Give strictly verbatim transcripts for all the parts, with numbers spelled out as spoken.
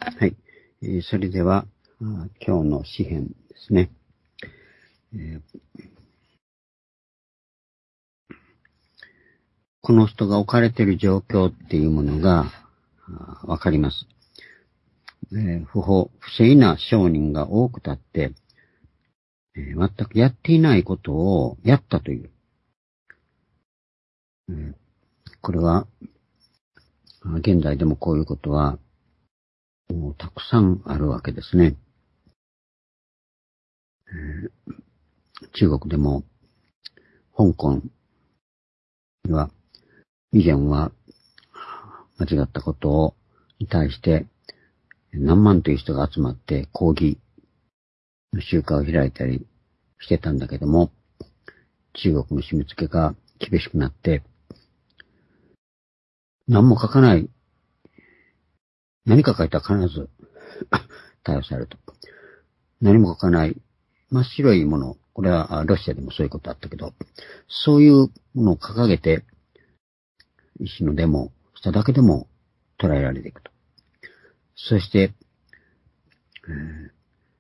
はい。えー、それでは、今日の詩編ですね。えー、この人が置かれている状況っていうものがわかります。えー、不法、不正な商人が多く立って、えー、全くやっていないことをやったという。えー、これは、現在でもこういうことは、もうたくさんあるわけですね。えー、中国でも、香港には、以前は間違ったことをに対して何万という人が集まって抗議の集会を開いたりしてたんだけども、中国の締め付けが厳しくなって、何も書かない、何か書いたら必ず逮捕されると。何も書かない真っ白いもの、これはロシアでもそういうことあったけど、そういうものを掲げて、一種のデモをしただけでも捉えられていくと。そして、えー、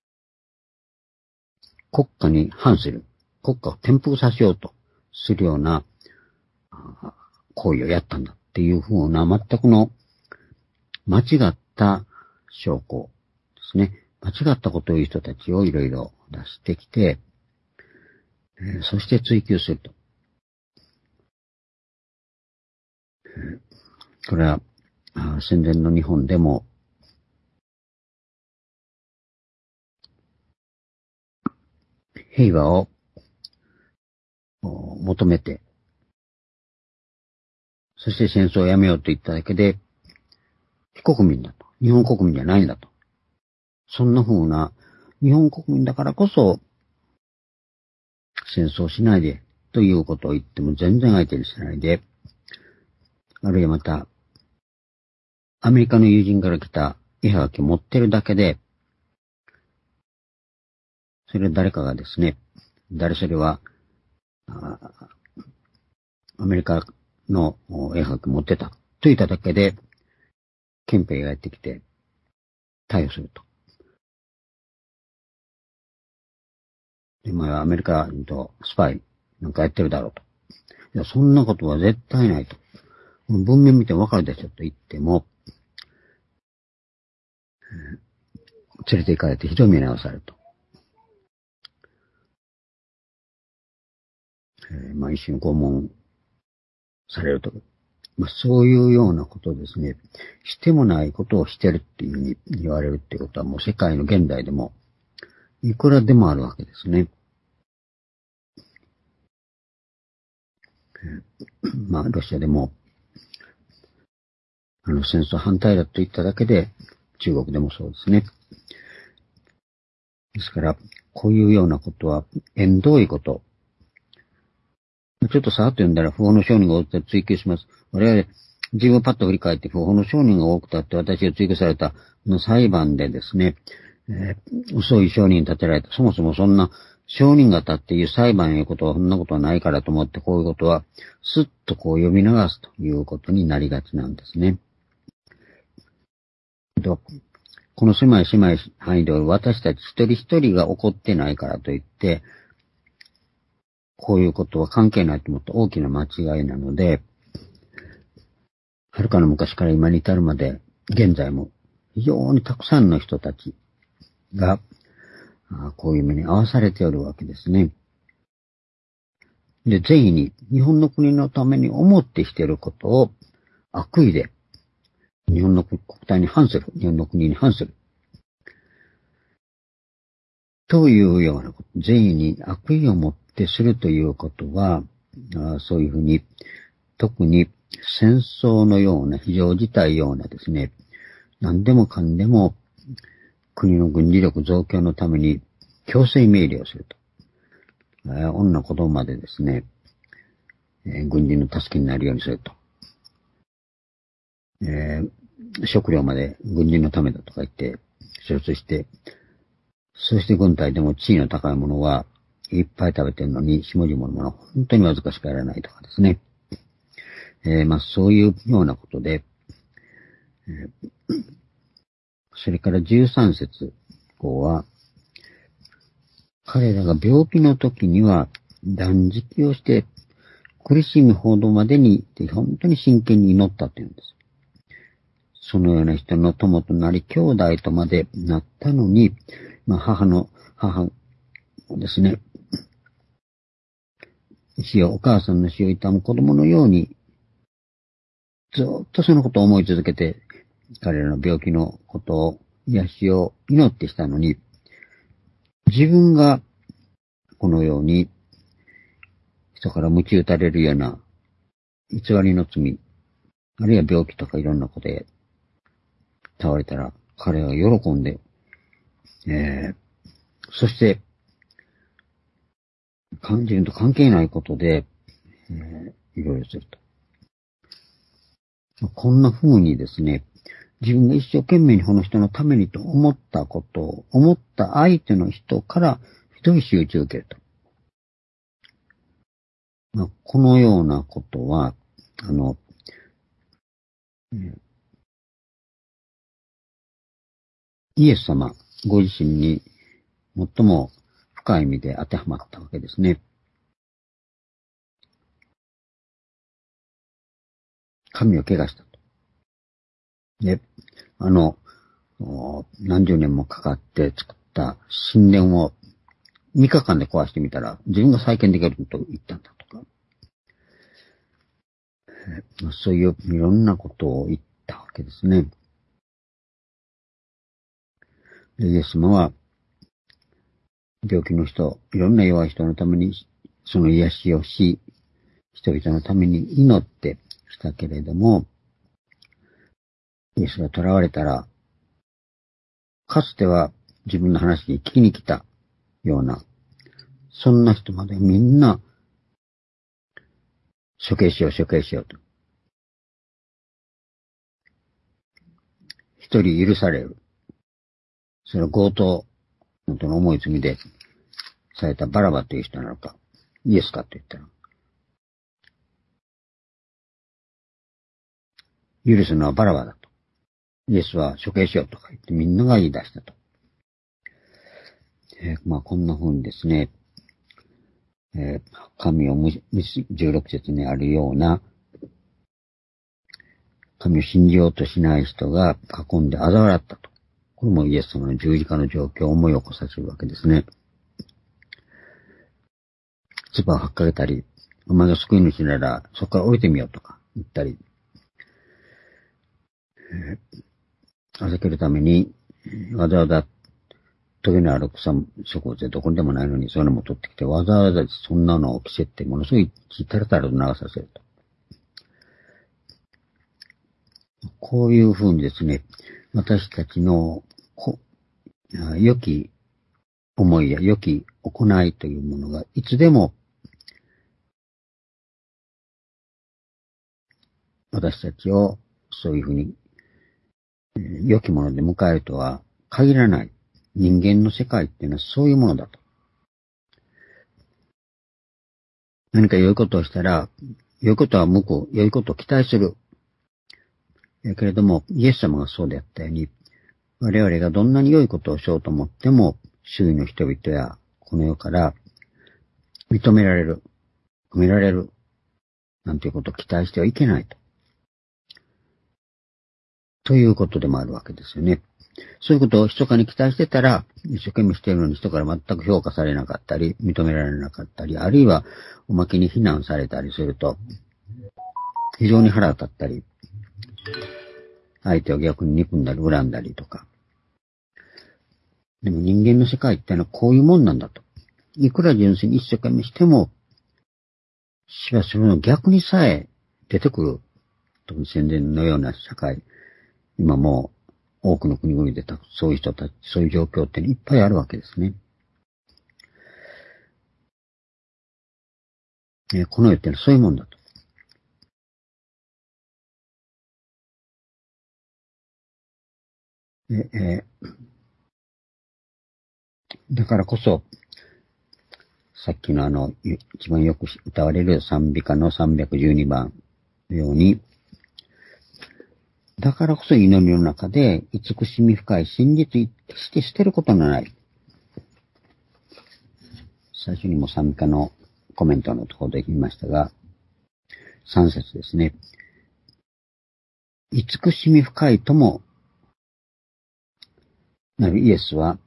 国家に反する、国家を転覆させようとするような行為をやったんだっていうふうな全くの間違った証拠ですね。間違ったことを言う人たちをいろいろ出してきて、えー、そして追及すると。えー、これは戦前の日本でも平和を求めて、そして戦争をやめようと言っただけで、非国民だと。日本国民じゃないんだと。そんな風な、日本国民だからこそ、戦争しないで、ということを言っても全然相手にしないで、あるいはまた、アメリカの友人から来た絵はがきを持ってるだけで、それ誰かがですね、誰それは、アメリカの絵はがきを持ってた、と言っただけで、憲兵がやってきて、逮捕すると。今はアメリカ人とスパイなんかやってるだろうと。いや、そんなことは絶対ないと。文面見てわかるでしょと言っても、連れて行かれてひどい目に遭わされると。えー、まあ一緒に拷問されると。まあそういうようなことですね。してもないことをしてるっていうふうに言われるっていうことはもう世界の現代でもいくらでもあるわけですね。えー、まあロシアでもあの戦争反対だと言っただけで中国でもそうですね。ですからこういうようなことは縁遠いこと。ちょっとさーっと読んだら不法の商人が多くて追及します。我々、自分をパッと振り返って不法の商人が多くたって私が追及されたの裁判でですね、えー、嘘い商人に立てられた。そもそもそんな商人が立っていう裁判いうことはそんなことはないからと思ってこういうことはスッとこう読み流すということになりがちなんですね。この狭い狭い範囲で私たち一人一人が起こってないからといって、こういうことは関係ないと思った大きな間違いなので、はるかの昔から今に至るまで、現在も非常にたくさんの人たちが、こういう目に遭わされておるわけですね。で、善意に日本の国のために思ってしていることを悪意で日本の国体に反する、日本の国に反する。というようなこと、善意に悪意を持ってするということは、そういうふうに、特に戦争のような非常事態ようなですね、何でもかんでも国の軍事力増強のために強制命令をすると。えー、女子供までですね、えー、軍人の助けになるようにすると。えー、食料まで軍人のためだとか言って処出して、そして軍隊でも地位の高いものはいっぱい食べてるのに、下々のものは本当にわずかしかやらないとかですね。えー、まあそういうようなことで、えー、 それからじゅうさん節以降は、彼らが病気の時には断食をして苦しむほどまでに本当に真剣に祈ったというんです。そのような人の友となり兄弟とまでなったのに、まあ母の、母をですね、死を、お母さんの死を悼む子供のように、ずっとそのことを思い続けて、彼らの病気のことを、癒しを祈ってしたのに、自分がこのように人から鞭打たれるような偽りの罪、あるいは病気とかいろんなことで倒れたら彼は喜んで、えー、そして自分と関係ないことで、えー、いろいろすると。こんな風にですね、自分が一生懸命にこの人のためにと思ったことを、思った相手の人からひどい仕打ちを受けると。まあ、このようなことは、あの、イエス様ご自身に最も深い意味で当てはまったわけですね。神を汚したと。で、あの、何十年もかかって作った神殿をみっかかんで壊してみたら自分が再建できると言ったんだとか、そういういろんなことを言ったわけですね。で、イエス様は病気の人、いろんな弱い人のためにその癒しをし、人々のために祈ってしたけれども、イエスが囚われたら、かつては自分の話に聞きに来たような、そんな人までみんな処刑しよう処刑しようと。一人許される。それは強盗との重い罪でされたバラバという人なのか、イエスかと言ったら、許すのはバラバだと。イエスは処刑しようとか言ってみんなが言い出したと。えー、まあこんな風にですね、えー、神を無視、じゅうろく節にあるような、神を信じようとしない人が囲んで嘲笑ったと。これもイエス様の十字架の状況を思い起こさせるわけですね。唾を吐っかけたり、お前が救い主ならそこから降りてみようとか言ったり、えー、預けるためにわざわざトゲのある草植物でどこにでもないのにそういうのも取ってきてわざわざそんなのを着せてものすごい血たらたらと流させると。こういうふうにですね、私たちの良き思いや良き行いというものがいつでも私たちをそういうふうに良きもので迎えるとは限らない。人間の世界っていうのはそういうものだと。何か良いことをしたら、良いことは向こう、良いことを期待する。だけれども、イエス様がそうであったように、我々がどんなに良いことをしようと思っても、周囲の人々やこの世から認められる、褒められる、なんていうことを期待してはいけないと。ということでもあるわけですよね。そういうことを密かに期待してたら、一生懸命しているのに人から全く評価されなかったり、認められなかったり、あるいはおまけに非難されたりすると、非常に腹が立ったり、相手を逆に憎んだり恨んだりとか。でも人間の世界ってのはこういうもんなんだと。いくら純粋に一生懸命しても、しばしばの逆にさえ出てくる、特に戦前のような社会、今もう多くの国々でそういう人たち、そういう状況っていっぱいあるわけですね。えー、この世ってのはそういうもんだと。でえー、だからこそ、さっきのあの、一番よく歌われる賛美歌のさんびゃくじゅうにばんのように、 だからこそ祈りの中で慈しみ深い真実決して捨てることのない。最初にも賛美歌のコメントのところで言いましたが、三節ですね。慈しみ深いともなるイエスは、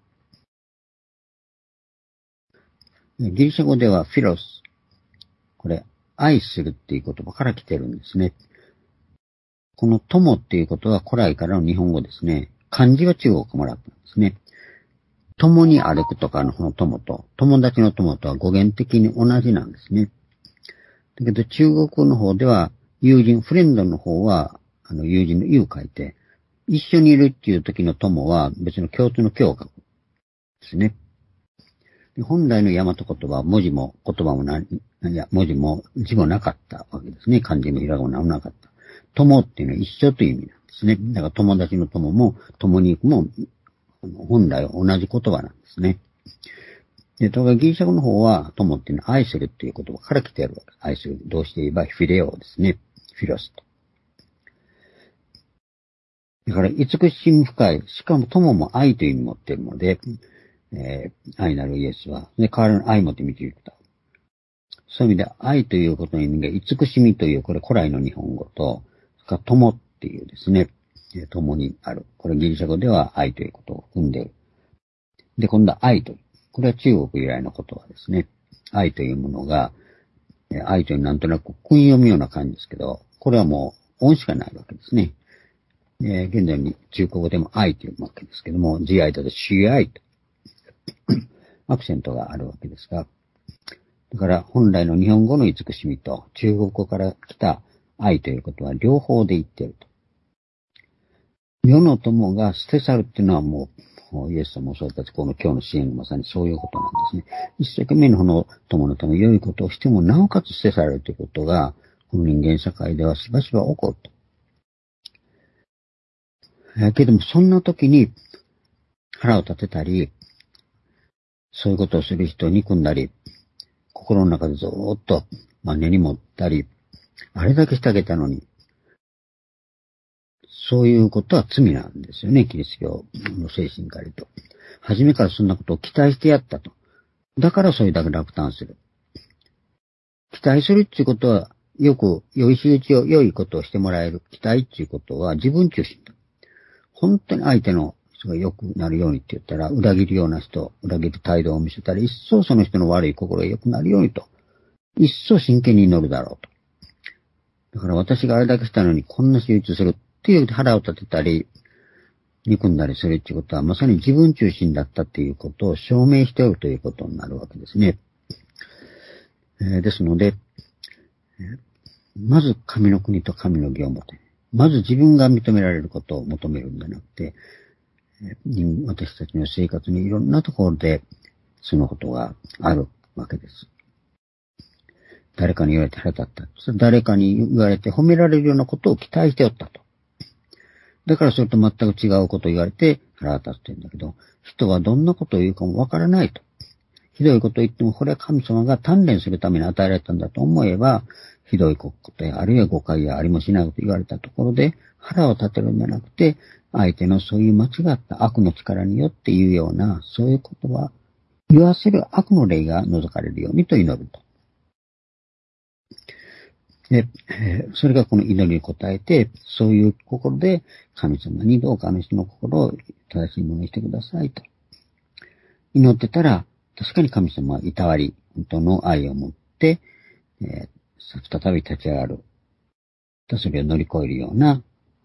ギリシャ語ではフィロス、これ、愛するっていう言葉から来てるんですね。この友っていうことは古来からの日本語ですね。漢字は中国もらったんですね。共に歩くとかのこの友と、友達の友とは語源的に同じなんですね。だけど中国の方では友人、フレンドの方は、あの友人の友書いて、一緒にいるっていう時の友は別の共通の共を書くですね。本来の大和言葉は文字も言葉もな、いや、文字も字もなかったわけですね。漢字もひらがなもなかった。友っていうのは一緒という意味なんですね。だから友達の友も共に行くも本来は同じ言葉なんですね。で、ところがギリシャ語の方は友っていうのは愛するっていう言葉から来ているわけです。愛する。どうして言えばフィレオですね。フィロスと。だから慈しみ深い。しかも友も愛という意味を持っているので、えー、愛なるイエスは、で、代わりの愛もって導くと。そういう意味で愛ということの意味が慈しみという、これ古来の日本語と、それから友っていうですね、共にある。これギリシャ語では愛ということを含んでいる。で、今度は愛という。これは中国由来の言葉ですね。愛というものが、愛というなんとなく訓読むような感じですけど、これはもう音しかないわけですね。えー、現在に中国語でも愛というわけですけども、慈愛だと死愛と。アクセントがあるわけですが、だから本来の日本語の慈しみと中国語から来た愛ということは両方で言っていると。世の友が捨て去るっていうのはもう、イエス様もそうだし、この今日の支援がまさにそういうことなんですね。一生懸命のこの友のため良いことをしても、なおかつ捨て去られるということが、この人間社会ではしばしば起こると。えけども、そんな時に腹を立てたり、そういうことをする人を憎んだり、心の中でずーっと、まあ、根に持ったり、あれだけしてあげたのに、そういうことは罪なんですよね、キリスト教の精神から言うと。初めからそんなことを期待してやったと。だからそれだけ落胆する。期待するっていうことは、よく、良い仕打ちを、良いことをしてもらえる。期待っていうことは自分中心だ。本当に相手の人が良くなるようにって言ったら、裏切るような人、裏切る態度を見せたら、一層その人の悪い心が良くなるようにと。一層真剣に祈るだろうと。だから私があれだけしたのにこんな仕打ちするっていう腹を立てたり、憎んだりするっていうことは、まさに自分中心だったっていうことを証明しておるということになるわけですね。えー、ですので、まず神の国と神の義を求め、まず自分が認められることを求めるんじゃなくて、私たちの生活にいろんなところでそのことがあるわけです。誰かに言われて腹立った。誰かに言われて褒められるようなことを期待しておったと。だからそれと全く違うことを言われて腹が立ってるんだけど、人はどんなことを言うかもわからないと。ひどいことを言っても、これは神様が鍛錬するために与えられたんだと思えば、ひどいことや、あるいは誤解やありもしないこと言われたところで、腹を立てるんじゃなくて、相手のそういう間違った悪の力によって言うような、そういうことは、言わせる悪の霊が除かれるようにと祈ると。で、それがこの祈りに応えて、そういう心で神様にどうかあの人の心を正しいものにしてくださいと。祈ってたら、確かに神様はいたわり、本当の愛を持って、えー、再び立ち上がる。それを乗り越えるような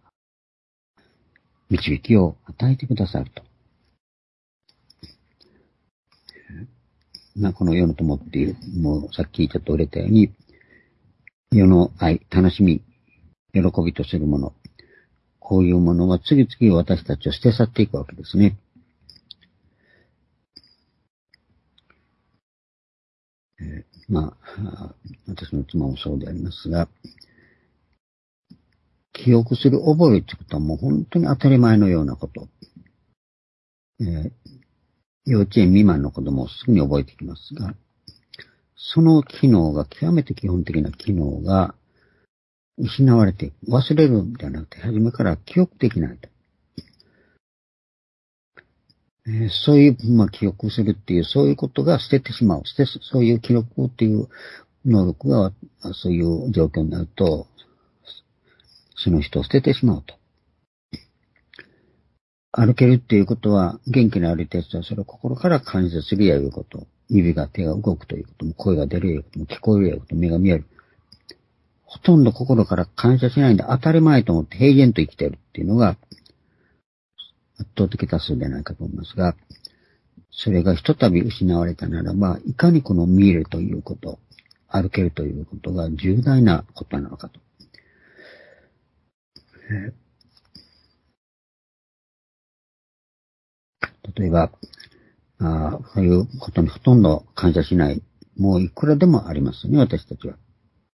導きを与えてくださると。まあ、この世の友っていう、もうさっきちょっと触れたように、世の愛、楽しみ、喜びとするもの、こういうものは次々私たちを捨て去っていくわけですね。えー、まあ、私の妻もそうでありますが、記憶する、覚えるってことはもう本当に当たり前のようなこと。えー、幼稚園未満の子供をすぐに覚えてきますが、その機能が極めて基本的な機能が失われていく。忘れるんじゃなくて、初めから記憶できないと。えー、そういう、まあ、記憶するっていう、そういうことが捨ててしまう。捨て、そういう記録っていう能力が、そういう状況になると、その人を捨ててしまうと。歩けるっていうことは、元気のある手伝い、それを心から感謝するやいうこと。指が手が動くということも、声が出るやいうことも、聞こえるやいうことも、目が見える。ほとんど心から感謝しないんで当たり前と思って平然と生きているっていうのが圧倒的多数ではないかと思いますが、それがひとたび失われたならば、いかにこの見えるということ、歩けるということが重大なことなのかと。えー、例えばあ、そういうことにほとんど感謝しない、もういくらでもありますね、私たちは。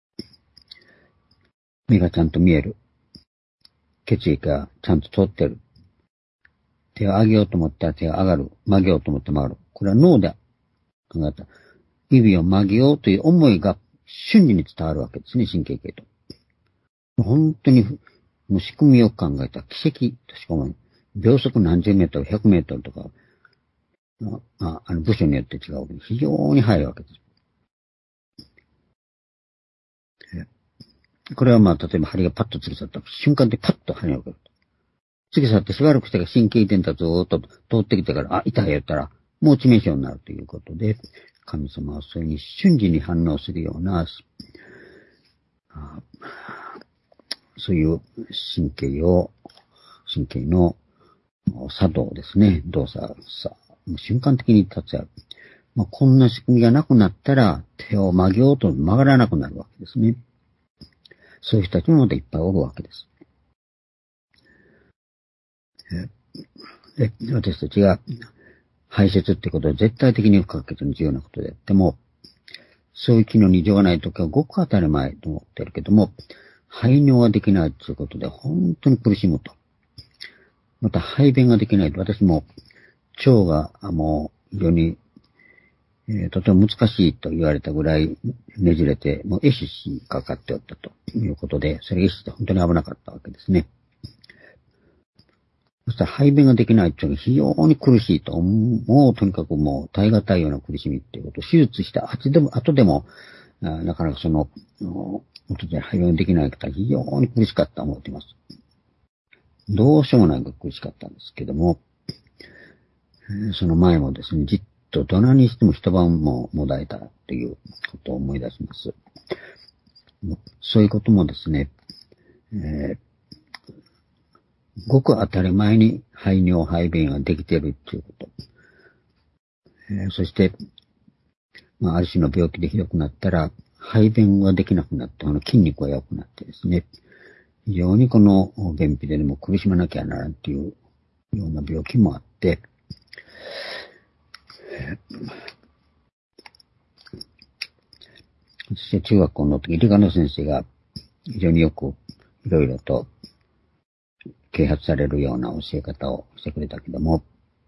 目がちゃんと見える。血液がちゃんと通ってる。手を上げようと思ったら手が上がる。曲げようと思って曲がる。これは脳で考えた。指を曲げようという思いが瞬時に伝わるわけですね、神経系と。本当に、もう仕組みを考えた奇跡としか思えない。秒速何十メートル、ひゃくメートルとか、ああの部署によって違うわけです。非常に速いわけです。これはまあ、例えば針がパッと突き去った瞬間でパッと針が受ける。突き去ってしばらくしてから神経伝達をずっと通ってきてから、あ、痛い言ったら、もう致命傷になるということで、神様はそれに瞬時に反応するような、そういう神経を、神経の作動ですね、動作、さ瞬間的に立ち上がる。まあ、こんな仕組みがなくなったら、手を曲げようと曲がらなくなるわけですね。そういう人たちもまたいっぱいおるわけです。え私たちが排泄ってことは絶対的に不可欠に重要なことであっても、そういう機能に異常がないときはごく当たり前と思ってるけども、排尿ができないということで本当に苦しむと。また排便ができないと、私も腸がもう非常に、えー、とても難しいと言われたぐらいねじれて、もう壊死しかかっておったということで、それ壊死って本当に危なかったわけですね。そしたら排便ができないというのは非常に苦しいと。もうとにかくもう耐え難いような苦しみっていうこと。手術した後でも、後でも、なかなかその、元で排便できない方は非常に苦しかったと思っています。どうしようもないが苦しかったんですけども、その前もですね、じっとどなにしても一晩ももだえたということを思い出します。そういうこともですね、えーごく当たり前に排尿排便ができているということ。えー、そして、まあ、ある種の病気でひどくなったら、排便ができなくなって、あの筋肉が弱くなってですね、非常にこの便秘ででも苦しまなきゃならんというような病気もあって、えー、私は中学校の時、理科の先生が非常によくいろいろと啓発されるような教え方をしてくれたけども、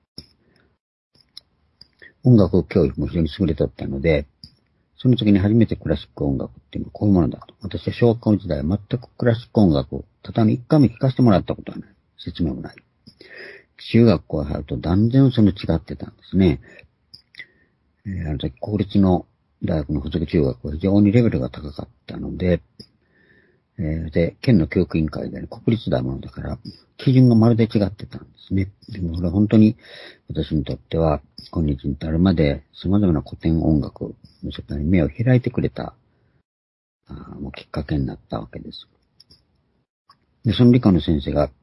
音楽教育も非常に優れておったので、その時に初めてクラシック音楽っていうのはこういうものだと。私は小学校時代は全くクラシック音楽、ただ一回も聴かせてもらったことはない。説明もない。中学校に入ると断然その違ってたんですね。えー、あの時公立の大学の附属中学は非常にレベルが高かったので、えー、で、県の教育委員会で、ね、国立大ものだから、基準がまるで違ってたんですね。でもそれは本当に私にとっては、今日に至るまで様々な古典音楽の世界に目を開いてくれた、あもうきっかけになったわけです。で、その理科の先生が、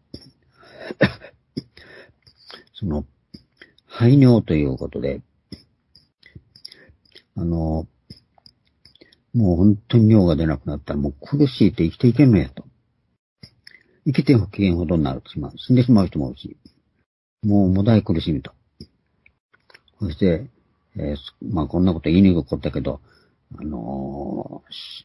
その、排尿ということで、あの、もう本当に尿が出なくなったらもう苦しいって生きていけんのやと。生きて不機嫌ほどになるしまう。死んでしまう人もいるし。もうもだい苦しみと。そして、えー、まあこんなこと言いにくかったけど、あの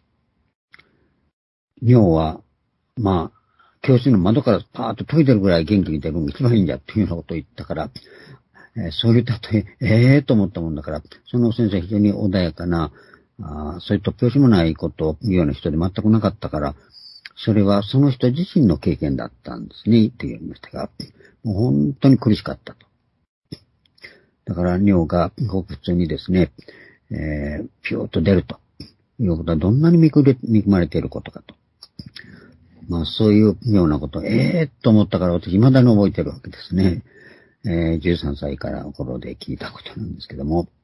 ー、尿は、まあ、教室の窓からパーッと飛び出るぐらい元気に出るのが一番いいんだっていうようなことを言ったから、えー、そういう例え、ええーと思ったもんだから、その先生非常に穏やかな、あそういう突拍子もないことを言うような人で全くなかったから、 それはその人自身の経験だったんですね、って言いましたが、もう本当に苦しかったと。だから尿がごく普通にですね、えー、ピューッと出るということはどんなに見込まれていることかと。まあそういうようなことを、ええー、と思ったから私未だに覚えてるわけですね。えー、じゅうさんさいからの頃で聞いたことなんですけども、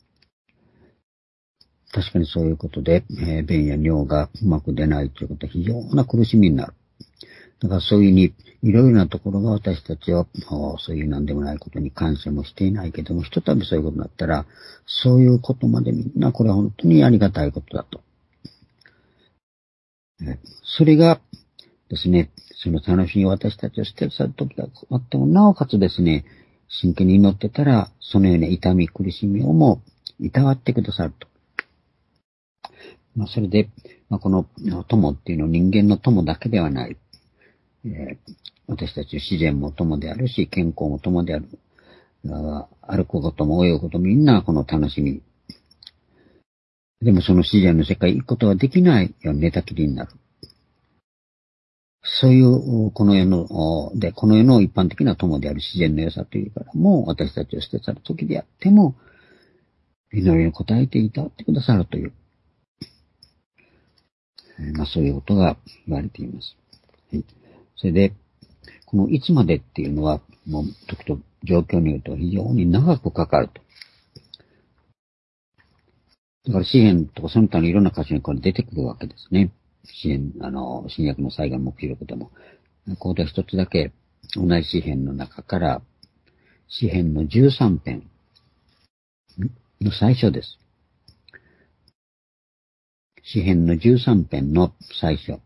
確かにそういうことで、えー、便や尿がうまく出ないということは非常な苦しみになる。だからそういうふうに、いろいろなところが私たちは、そういう何でもないことに感謝もしていないけども、ひとたびそういうことになったら、そういうことまでみんなこれは本当にありがたいことだと。それがですね、その楽しみ私たちを捨て去る時があっても、なおかつですね、真剣に祈ってたら、そのような痛み、苦しみをもいたわってくださると。まあ、それで、まあ、この友っていうのは人間の友だけではない。えー、私たち自然も友であるし、健康も友である。歩くことも泳ぐこともみんなこの楽しみ。でもその自然の世界行くことができないように寝たきりになる。そういう、この世の、で、この世の一般的な友である自然の良さというからも、私たちを捨て去る時であっても、祈りに応えていたってくださるという。まあそういうことが言われています。はい、それで、このいつまでっていうのは、もう時と状況によっては非常に長くかかると。だから詩篇とかその他のいろんな箇所にこれ出てくるわけですね。詩篇、あの、新約の最後の目標でも。ここで一つだけ同じ詩篇の中から、詩篇のじゅうさん編の最初です。詩篇のじゅうさん編の最初。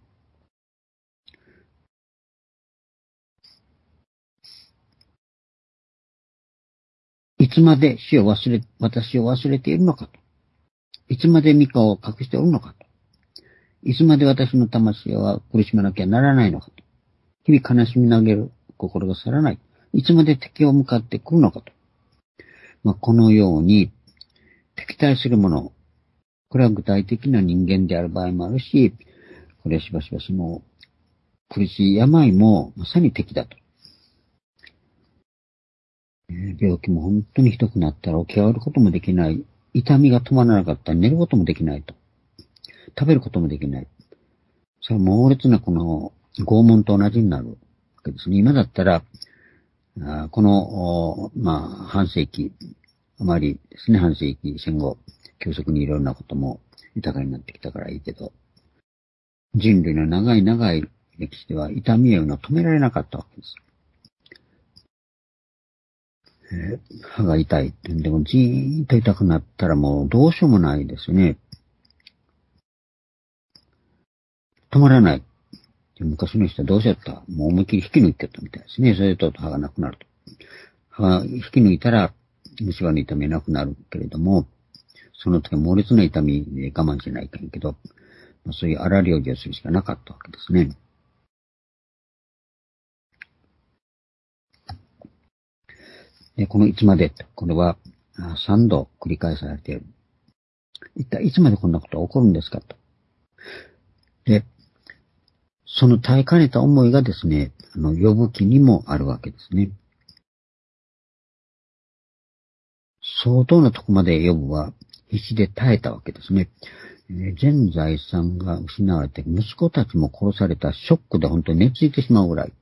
いつまで死を忘れ、私を忘れているのかと。いつまで御顔を隠しておるのかと。いつまで私の魂は苦しめなきゃならないのかと。日々悲しみ投げる心が去らない。いつまで敵を向かってくるのかと。まあ、このように敵対するもの、これは具体的な人間である場合もあるし、これはしばしばその苦しい病もまさに敵だと。病気も本当にひどくなったら起き上がることもできない。痛みが止まらなかったら寝ることもできないと。食べることもできない。それは猛烈なこの拷問と同じになるわけですね。今だったら、この、まあ、半世紀、あまりですね、半世紀戦後、急速にいろんなことも豊かになってきたからいいけど、人類の長い長い歴史では痛みを止められなかったわけです。えー、歯が痛い。でもじーっと痛くなったらもうどうしようもないですね。止まらない。昔の人はどうしよった？もう思いっきり引き抜いてったみたいですね。それと歯がなくなると。歯が引き抜いたら虫歯の痛みはなくなるけれども、その時は猛烈な痛みで我慢しないかんけど、そういう荒療治をするしかなかったわけですね。で、このいつまで、これは三度繰り返されている。一体いつまでこんなことが起こるんですかと。で、その耐えかねた思いがですね、あの、呼ぶ気にもあるわけですね。相当なとこまで呼ぶは必死で耐えたわけですね。全財産が失われて、息子たちも殺されたショックで本当に寝ついてしまうぐらい。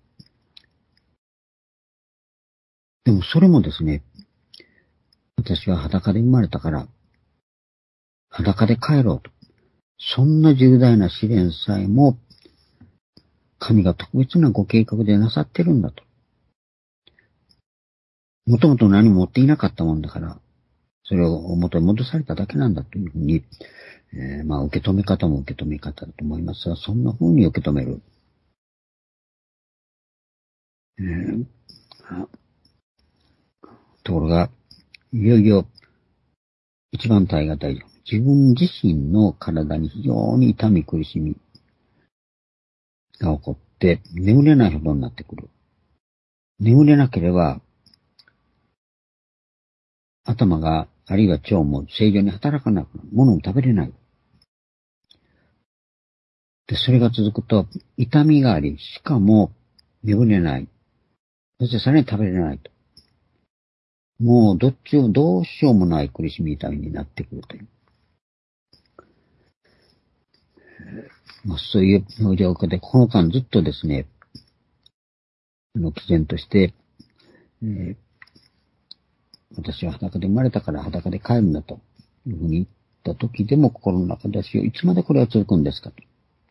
でもそれもですね、私は裸で生まれたから、裸で帰ろうと。そんな重大な試練さえも、神が特別なご計画でなさってるんだと。もともと何も持っていなかったもんだから、それを元に戻されただけなんだというふうに、えー、まあ受け止め方も受け止め方だと思いますが、そんな風に受け止める。えー、ところが、いよいよ一番耐え難い。自分自身の体に非常に痛み苦しみが起こって、眠れないほどになってくる。眠れなければ、頭が、あるいは腸も正常に働かなくなる。物も食べれない。 で、それが続くと、痛みがあり、しかも、眠れない。そしてさらに食べれないと。もう、どっちを、どうしようもない苦しみ痛みになってくるという。まあ、そういう状況で、この間ずっとですね、あの、毅然として、えー、私は裸で生まれたから裸で帰るんだというふうに言った時でも心の中で私はいつまでこれは続くんですかと。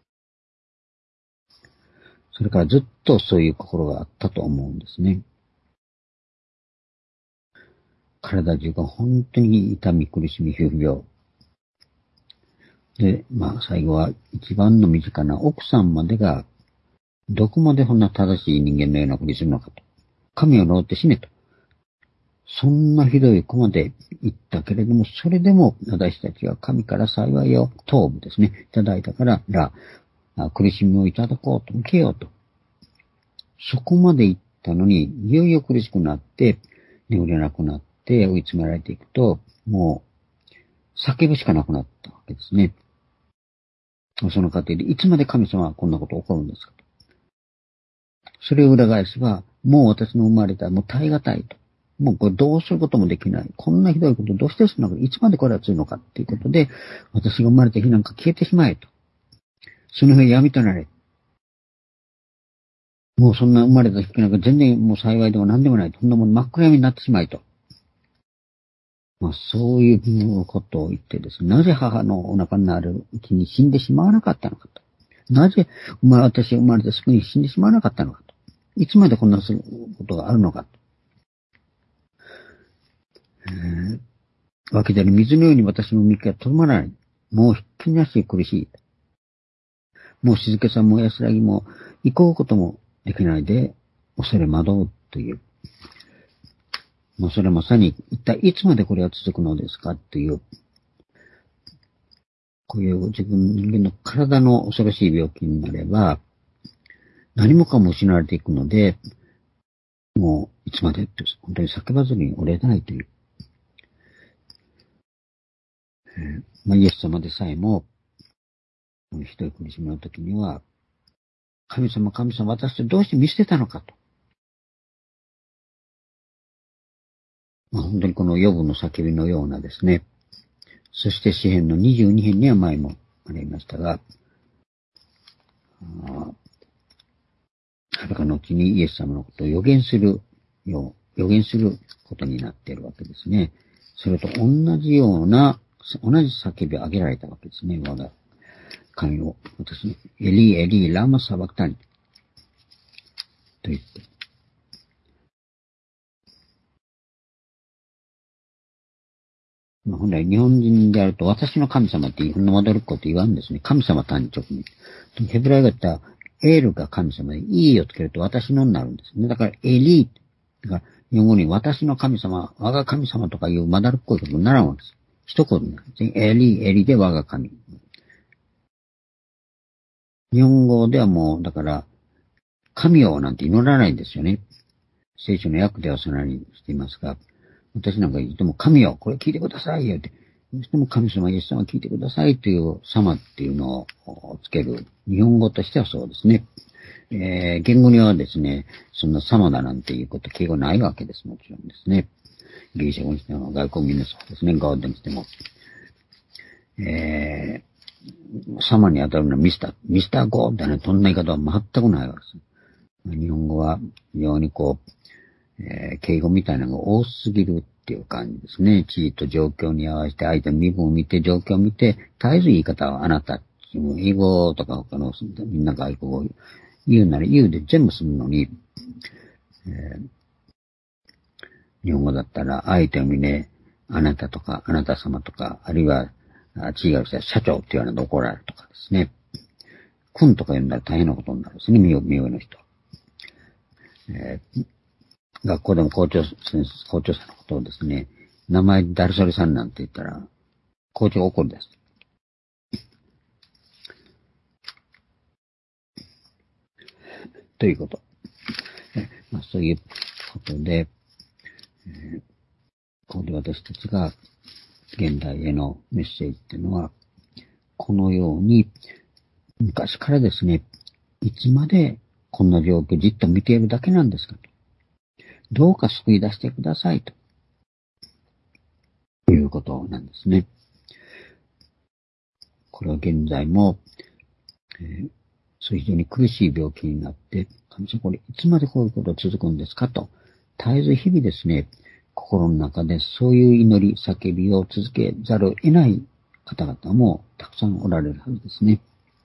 それからずっとそういう心があったと思うんですね。体中が本当に痛み苦しみ皮膚病。で、まあ最後は一番の身近な奥さんまでがどこまでこんな正しい人間のようなふりするのかと。神を呪って死ねと。そんなひどい子まで言ったけれども、それでも私たちは神から幸いを頭部ですね、いただいたから、苦しみをいただこうと、受けようと。そこまで言ったのに、いよいよ苦しくなって、眠れなくなって追い詰められていくと、もう叫ぶしかなくなったわけですね。その過程で、いつまで神様はこんなこと起こるんですかと。それを裏返せば、もう私の生まれたらもう耐え難いと。もうこれどうすることもできない。こんなひどいことどうしてするのか、いつまでこれはするのかっていうことで、私が生まれた日なんか消えてしまえと。その辺闇となれ。もうそんな生まれた日なんか全然もう幸いでも何でもない。そんなもん真っ暗闇になってしまえと。まあそういうことを言ってですね、なぜ母のお腹になるうちに死んでしまわなかったのかと。なぜ私生まれてすぐに死んでしまわなかったのかと。いつまでこんなすることがあるのかと。えー、湧き出る水のように私の幹がとどまらない。もうひっきりなしに苦しい。もう静けさも安らぎも行こうこともできないで恐れ惑うという。もうそれまさに一体いつまでこれは続くのですかという、こういう自分人間の体の恐ろしい病気になれば、何もかも失われていくので、もういつまでって本当に叫ばずにおれないという。えーまあ、イエス様でさえも、ひどい苦しみの時には、神様、神様、私をどうして見捨てたのかと。まあ、本当にこのヨブの叫びのようなですね。そして詩編のにじゅうに編には前もありましたが、はるか後にイエス様のことを予言するよう、予言することになっているわけですね。それと同じような、同じ叫びを上げられたわけですね。我が神を、私、エリー、エリー、ラマサバクタニと言って。まあ、本来日本人であると私の神様っていうふうに戻ること言わんですね。神様単直に。ヘブライ語だったらエールが神様でいいをつけると私のになるんですね。だからエリー。だから日本語に私の神様、我が神様とかいうまだるっこいことにならんわけです。一言になるんですね。エリー、エリーで我が神。日本語ではもう、だから、神よなんて祈らないんですよね。聖書の訳ではそのようにしていますが、私なんか言っても神よ、これ聞いてくださいよって。どうしても神様、イエス様聞いてくださいという様っていうのをつける。日本語としてはそうですね。えー、言語にはですね、そんな様だなんていうこと、敬語ないわけです。もちろんですね。ギリシャ語にしても、外国民のそうですね、ガーデンにしても。えー、様に当たるのはミスター、ミスターゴーってね、そんな言い方は全くないわけです。日本語は非常にこう、えー、敬語みたいなのが多すぎるっていう感じですね。地位と状況に合わせて相手の身分を見て、状況を見て、絶えず言い方はあなた。英語とか他のみんな外国語言うなら言うで全部するのに、えー、日本語だったら相手を見ね、あなたとか、あなた様とか、あるいは、違う人は社長って言われて怒られるとかですね。君とか言うんだら大変なことになるんですね、名誉の人。えー、学校でも校長先生、校長さんのことをですね、名前誰それさんなんて言ったら、校長怒るです。ということ。まあ、そういうことで、えー、ここで私たちが現代へのメッセージっていうのは、このように昔からですね、いつまでこんな状況をじっと見ているだけなんですかと。どうか救い出してくださいと。いうことなんですね。これは現在も、えー、そういう非常に苦しい病気になって、神様これいつまでこういうこと続くんですかと、絶えず日々ですね、心の中でそういう祈り、叫びを続けざるを得ない方々もたくさんおられるはずですね。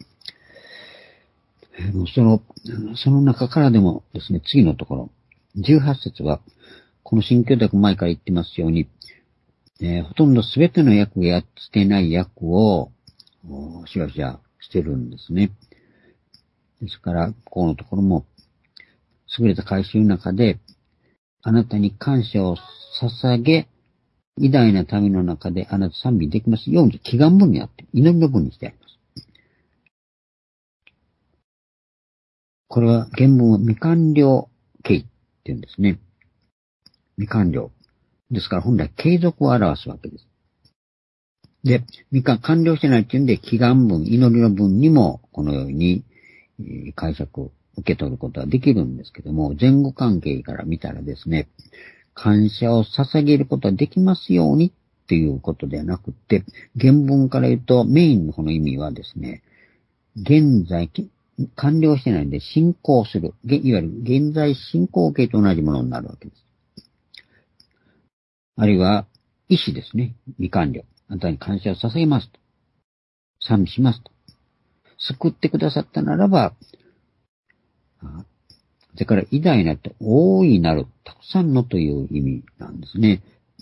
えー、その、その中からでもですね、次のところ、じゅうはち節は、この新教託前から言ってますように、えー、ほとんどすべての役をやってない役を、しばしばしてるんですね。ですから、ここのところも、優れた改宗の中で、あなたに感謝を捧げ、偉大な民の中であなた賛美できますように、祈願文にあって、祈りの文にしてあります。これは原文は未完了形って言うんですね。未完了。ですから本来継続を表すわけです。で、未完、完了してないっていうんで、祈願文、祈りの文にもこのように解釈を受け取ることはできるんですけども、前後関係から見たらですね、感謝を捧げることはできますようにっていうことではなくて、原文から言うとメインのこの意味はですね、現在、完了してないんで進行する。いわゆる現在進行形と同じものになるわけです。あるいは、意思ですね。未完了。あなたに感謝を捧げますと。賛美しますと。救ってくださったならば、それから偉大なと大いなる、たくさんのという意味なんですね。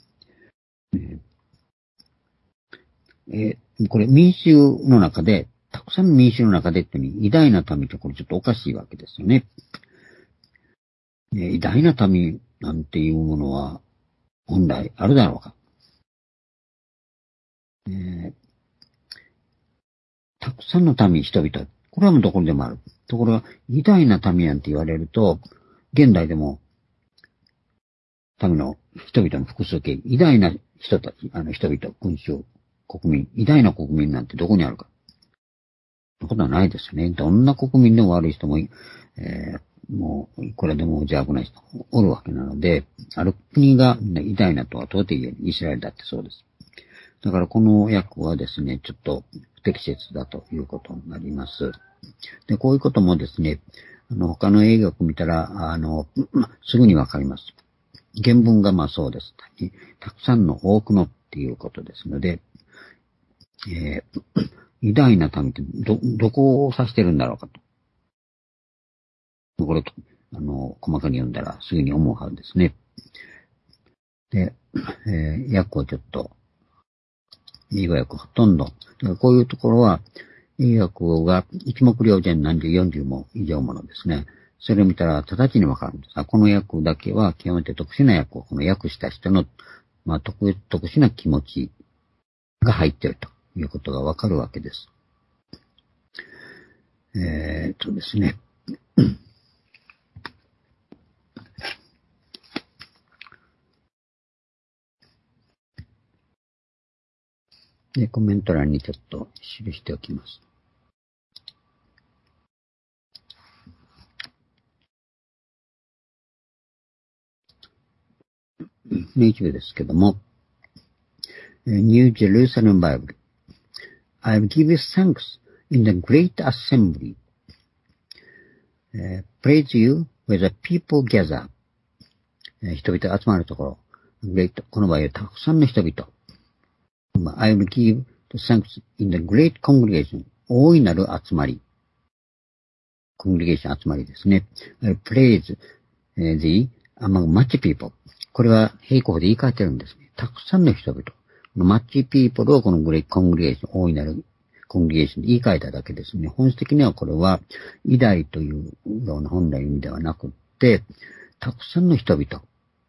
えー、これ民衆の中で、たくさんの民衆の中でってに偉大な民ってこれちょっとおかしいわけですよね。えー、偉大な民なんていうものは本来あるだろうか。えー、たくさんの民、人々。これはもうどこにでもある。ところが、偉大な民なんて言われると、現代でも、民の人々の複数形、偉大な人たち、あの人々、君主、国民、偉大な国民なんてどこにあるか。そんなことはないですよね。どんな国民でも悪い人も、えー、もう、いくらでも邪悪な人もおるわけなので、ある国が偉大なとは到底言えない。イスラエルだってそうです。だからこの訳はですね、ちょっと不適切だということになります。で、こういうこともですね、あの、他の英訳見たら、あの、ま、すぐにわかります。原文がまあそうです。たくさんの多くのっていうことですので、えー、偉大な民ってど、どこを指してるんだろうかと。これ、あの、細かに読んだらすぐに思うはずですね。で、えー、訳をちょっと、英語訳ほとんど。こういうところは、英訳が一目瞭然何十四十も以上ものですね。それを見たら直ちにわかるんです。この訳だけは極めて特殊な訳を、この訳した人の、まあ、特、特殊な気持ちが入っているということがわかるわけです。えーっとですね。で、コメント欄にちょっと記しておきます。一部ですけども、New Jerusalem Bible. I will give you thanks in the great assembly. Uh, praise you where the people gather. 人々が集まるところ。great この場合はたくさんの人々。I will give the thanks in the great congregation. 大いなる集まり。コングリゲーション集まりですね。I praise thee among much people. これは平行で言い換えてるんですね。たくさんの人々。マッチピーポルをこのグレートコングリゲーション、大いなるコングリゲーションで言い換えただけですね。本質的にはこれは偉大というような本来の意味ではなくって、たくさんの人々、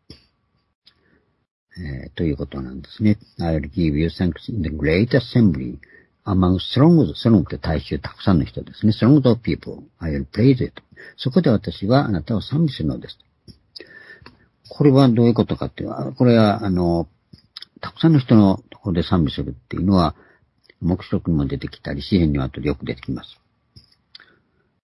えー、ということなんですね。I will give you thanks in the great assembly among throngs. throngs って大衆たくさんの人ですね。throngs of people. I will praise it. そこで私はあなたを賛美するのです。これはどういうことかっていうのこれは、あの、たくさんの人のところで賛美するっていうのは、黙示録にも出てきたり、詩篇には後でよく出てきます。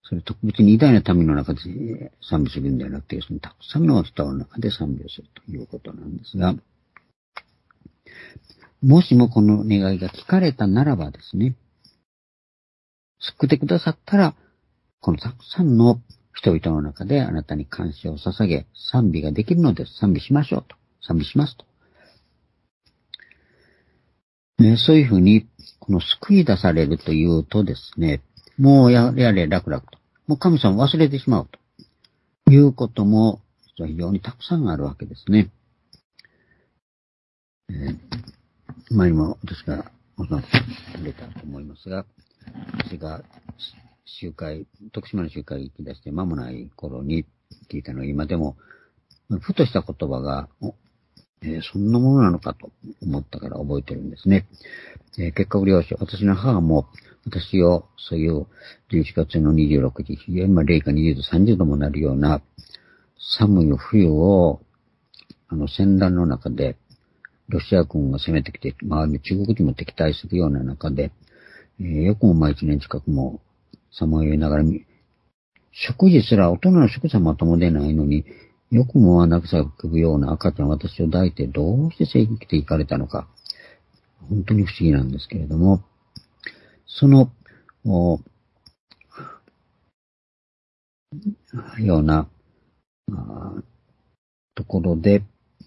それ特別に偉大な民の中で賛美するんではなくて、そのたくさんの人の中で賛美をするということなんですが、もしもこの願いが聞かれたならばですね、救ってくださったら、このたくさんの人々の中であなたに感謝を捧げ、賛美ができるのです。賛美しましょうと。賛美しますと。ね、そういうふうに、この救い出されるというとですね、もうややれ楽々と。もう神様を忘れてしまうということも、実は非常にたくさんあるわけですね。えー、前にも私がお話し触れたと思いますが、私が集会、徳島の集会に行き出して間もない頃に聞いたのは今でも、ふとした言葉が、えー、そんなものなのかと思ったから覚えてるんですね。えー、結核療養、私の母も私をそういうじゅういちがつのにじゅうろくにち、今零下にじゅうど、さんじゅうどもなるような寒い冬を、あの戦乱の中で、ロシア軍が攻めてきて、周りの中国人も敵対するような中で、えー、よくもまあ一年近くもさまよいながら、食事すら、大人の食事はまともでないのに、よくも泣く叫ぶような赤ちゃん、私を抱いてどうして生きていかれたのか、本当に不思議なんですけれども、その、ような、ところで、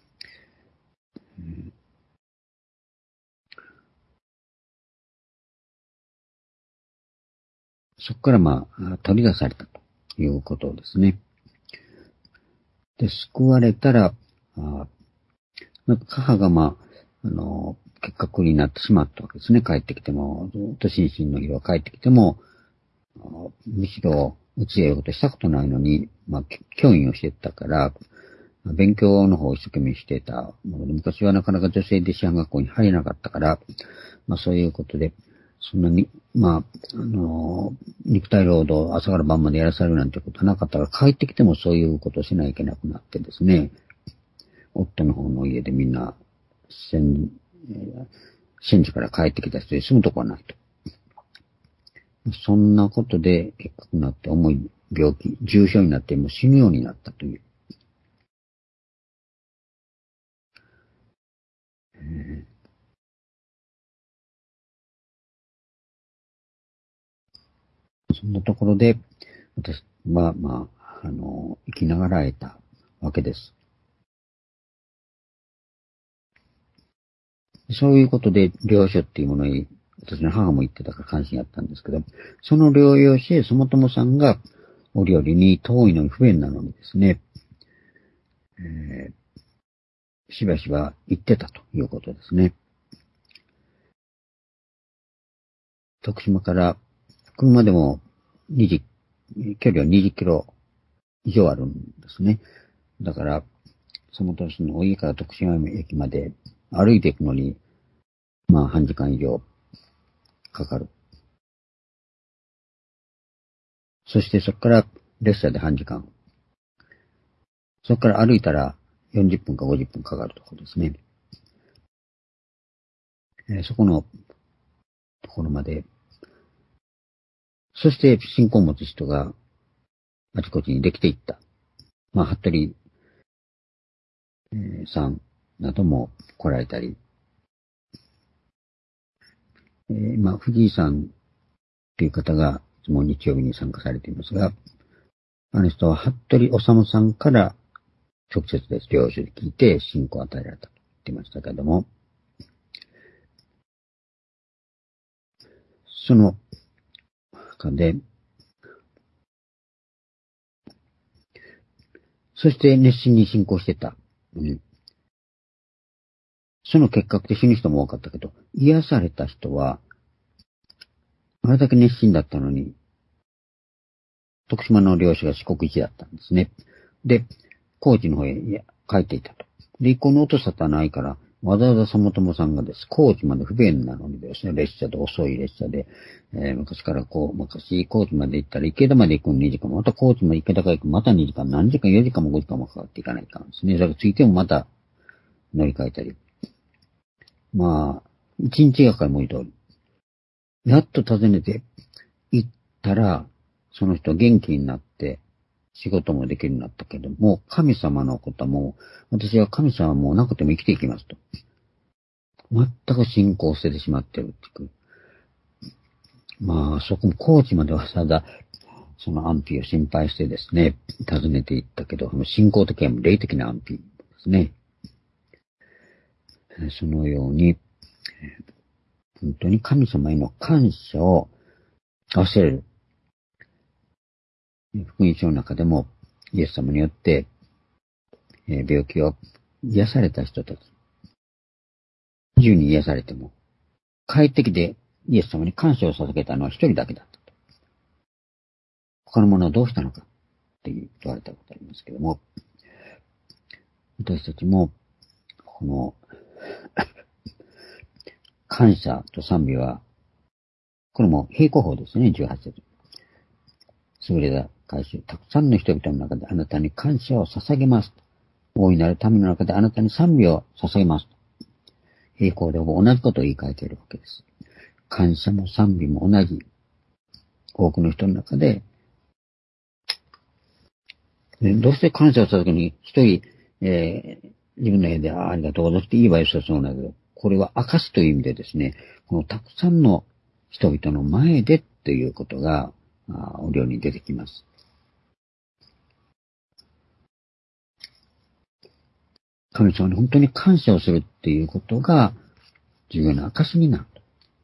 そこからまあ、取り出されたということですね。で、救われたら、あなんか母がまあ、あの、結核になってしまったわけですね。帰ってきても、ずっと心身の疲労帰ってきても、むしろ、うちへ行くことしたことないのに、まあ、教員をしてたから、勉強の方を一生懸命してたもので、昔はなかなか女性で師範学校に入れなかったから、まあそういうことで、そんなに、まあ、あの、肉体労働朝から晩までやらされるなんてことはなかったから、帰ってきてもそういうことをしないといけなくなってですね、夫の方の家でみんな、戦、戦時から帰ってきた人で住むとこはないと。そんなことで結核になって重い病気、重症になってもう死ぬようになったという。えーそんなところで、私は、まあ、あの、生きながら得たわけです。そういうことで、療養所っていうものに、私の母も言ってたから関心あったんですけど、その療養所へそもともさんが、折々に遠いのに不便なのにですね、えー、しばしば行ってたということですね。徳島から車でもにじゅう、距離はにじゅっキロ以上あるんですね。だから、その年の家から徳島駅まで歩いていくのに、まあ半時間以上かかる。そしてそこから列車で半時間。そこから歩いたらよんじゅっぷんかごじゅっぷんかかるところですね。えー、そこのところまで。そして信仰を持つ人があちこちにできていった。まあ、服部、えー、さんなども来られたり、えー、まあ、藤井さんという方がいつも日曜日に参加されていますが、あの人は服部治さんから直接です。領収で聞いて信仰を与えられたと言ってましたけれども、その中で、そして熱心に信仰してた。うん、その結果で死ぬ人も多かったけど、癒された人は、あれだけ熱心だったのに、徳島の漁師が四国一だったんですね。で、高知の方へ帰っていたと。で、一向の音沙汰ないから、わざわざそもともさんがです。高知まで不便なのにですね、列車で遅い列車で、えー、昔からこう、昔高知まで行ったら池田まで行くのにじかん、また高知まで池田から行くまたにじかん、何時間、よじかんもごじかんもかかっていかないかんですね。それがついてもまた乗り換えたり。まあ、一日がかりもいい通り。やっと訪ねて行ったら、 その人元気になって仕事もできるようになったけども、神様のことはもう、私は神様はもうなくても生きていきますと。全く信仰を捨ててしまってるっていう。まあ、そこも高知までわざわざ、その安否を心配してですね、訪ねていったけど、信仰的にも霊的な安否ですね。そのように、本当に神様への感謝を忘れる。福音書の中でも、イエス様によって、病気を癒された人たち、自由に癒されても、帰ってきてイエス様に感謝を捧げたのは一人だけだったと。他のものはどうしたのかって言われたことありますけども、私たちも、この、感謝と賛美は、これも平行法ですね、じゅうはち節。優れた回収、たくさんの人々の中であなたに感謝を捧げます。大いなる民の中であなたに賛美を捧げます。平行で同じことを言い換えているわけです。感謝も賛美も同じ。多くの人の中で、どうして感謝をしたときに一人、えー、自分の部屋で あ, ありがとうございますって言えばよさそうなんだけど、これは証という意味でですね、このたくさんの人々の前でということが、お料に出てきます。神様に本当に感謝をするっていうことが重要な証になる。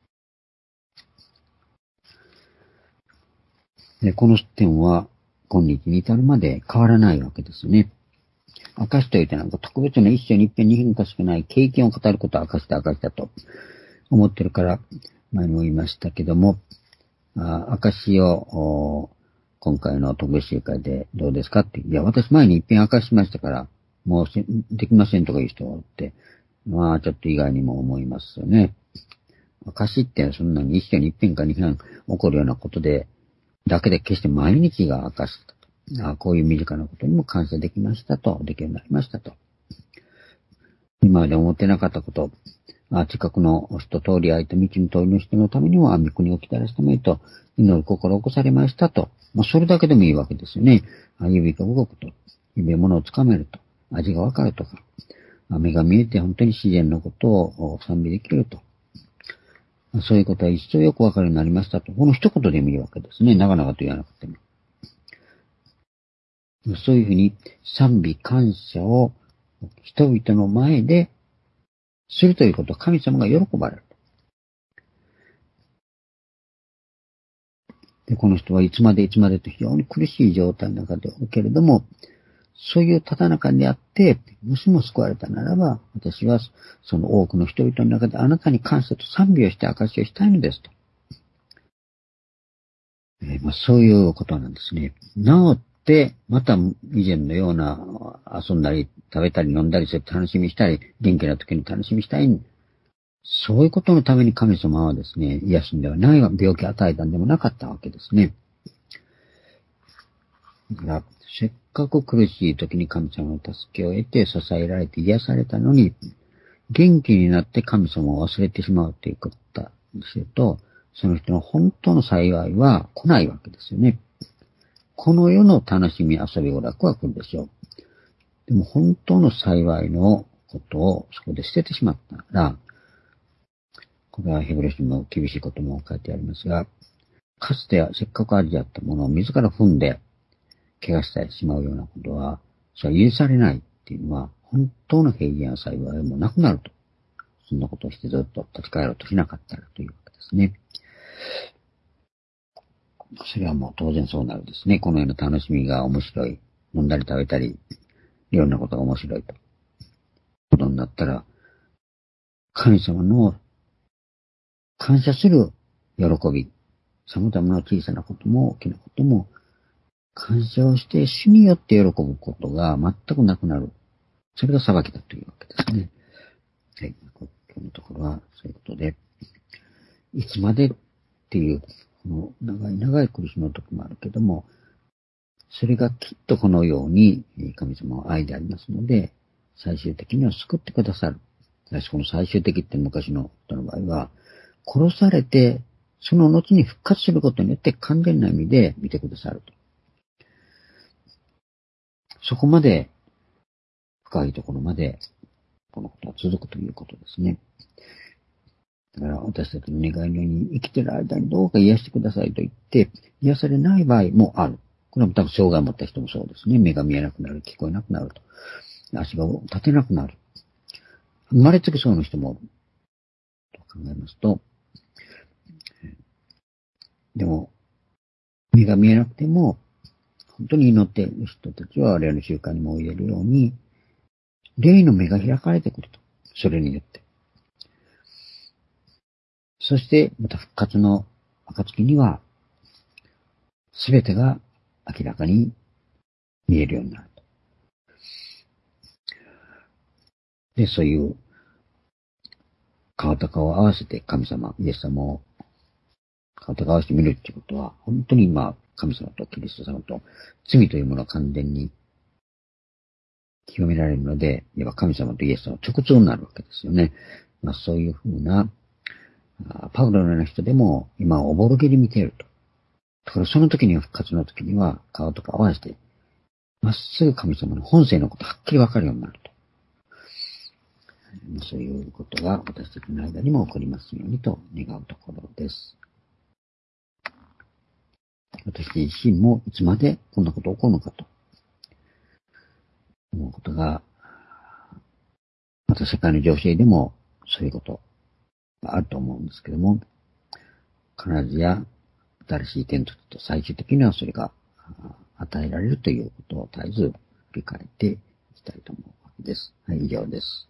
で、この点は今日に至るまで変わらないわけですね。証というとなんか特別な一生に一遍二変化しかない経験を語ることを証して証だと思ってるから、前も言いましたけども、証を今回の特別集会でどうですかって、いや、私前に一遍証しましたから、もうできませんとかいう人がおって、まあちょっと意外にも思いますよね。証ってそんなに一生に一遍か二遍起こるようなことで、だけで決して毎日が証だと。あこういう身近なことにも感謝できましたと、できるようになりましたと。今まで思ってなかったこと、あ近くの人通り相手道の通りの人のためにも、あ御国を来たらすためにと、祈る心を起こされましたと。まあ、それだけでもいいわけですよね。指が動くと、指物をつかめると、味がわかるとか、目が見えて本当に自然のことを賛美できると。そういうことは一層よくわかるようになりましたと。この一言でもいいわけですね。長々と言わなくても。そういうふうに賛美感謝を人々の前でするということは神様が喜ばれる。で、この人はいつまでいつまでと非常に苦しい状態の中でおるけれども、そういうただ中であって、もしも救われたならば、私はその多くの人々の中であなたに感謝と賛美をして証しをしたいのですと。えーまあ、そういうことなんですね。なおって、また以前のような遊んだり食べたり飲んだりして楽しみしたり、元気な時に楽しみしたい。そういうことのために神様はですね、癒すんではないわ、病気を与えたんでもなかったわけですね。だからせっかく苦しい時に神様の助けを得て支えられて癒されたのに、元気になって神様を忘れてしまうということですると、その人の本当の幸いは来ないわけですよね。この世の楽しみ、遊び、娯楽は来るでしょう。でも本当の幸いのことをそこで捨ててしまったら、これはヘブル書にも厳しいことも書いてありますが、かつてはせっかくありだったものを自ら踏んで、怪我してしまうようなことは、それは許されないっていうのは、本当の平安や幸いもなくなると。そんなことをしてずっと立ち返ろうとしなかったらというわけですね。それはもう当然そうなるですね。この世の楽しみが面白い。飲んだり食べたり、いろんなことが面白いと。ことになったら、神様の感謝する喜び、様々な小さなことも大きなことも、感謝をして主によって喜ぶことが全くなくなる。それが裁きだというわけですね。はい。今日のところはそういうことで、いつまでっていう、この長い長い苦しみの時もあるけども、それがきっとこのように神様は愛でありますので、最終的には救ってくださる。この最終的って昔の人の場合は、殺されてその後に復活することによって完全な意味で見てくださると。そこまで、深いところまで、このことは続くということですね。だから私たちの願いのように生きている間にどうか癒してくださいと言って、癒されない場合もある。これは多分障害を持った人もそうですね。目が見えなくなる、聞こえなくなると。足が立てなくなる。生まれつきそうな人もおる。と考えますと、でも、目が見えなくても、本当に祈っている人たちは我々の習慣にも言えるように、霊の目が開かれてくると。それによって。そして、また復活の暁には、すべてが明らかに見えるようになると。で、そういう、顔と顔を合わせて神様、イエス様を顔と顔を合わせて見るっていうことは、本当に今、神様とキリスト様と罪というものは完全に清められるので、いわば神様とイエス様は直通になるわけですよね。まあそういうふうな、パウロのような人でも今おぼろげに見ていると。だからその時には復活の時には顔とか合わせて、まっすぐ神様の本性のことはっきりわかるようになると。そういうことが私たちの間にも起こりますようにと願うところです。私自身もいつまでこんなこと起こるのかと思うことが、また世界の情勢でもそういうことがあると思うんですけども、必ずや新しい点と最終的にはそれが与えられるということを絶えず振り返っていきたいと思うわけです。はい、以上です。